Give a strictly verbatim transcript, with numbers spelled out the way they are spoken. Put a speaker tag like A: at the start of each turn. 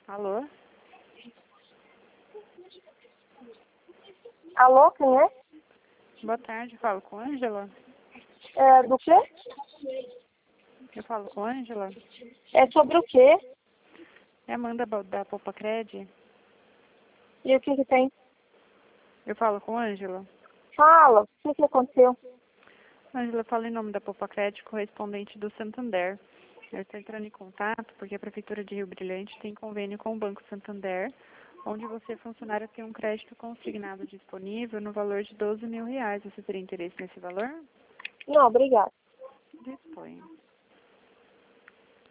A: Alô?
B: Alô, quem é?
A: Boa tarde, eu falo com Ângela.
B: É, do quê?
A: Eu falo com Ângela.
B: É sobre o quê?
A: É Amanda ba- da Poupa Cred.
B: E o que que tem?
A: Eu falo com Ângela.
B: Fala, o que que aconteceu?
A: Ângela, eu falo em nome da Poupa Cred, correspondente do Santander. Eu estou entrando em contato porque a Prefeitura de Rio Brilhante tem convênio com o Banco Santander, onde você, funcionário, tem um crédito consignado disponível no valor de doze mil reais. Você teria interesse nesse valor?
B: Não, obrigada.
A: Dispõe.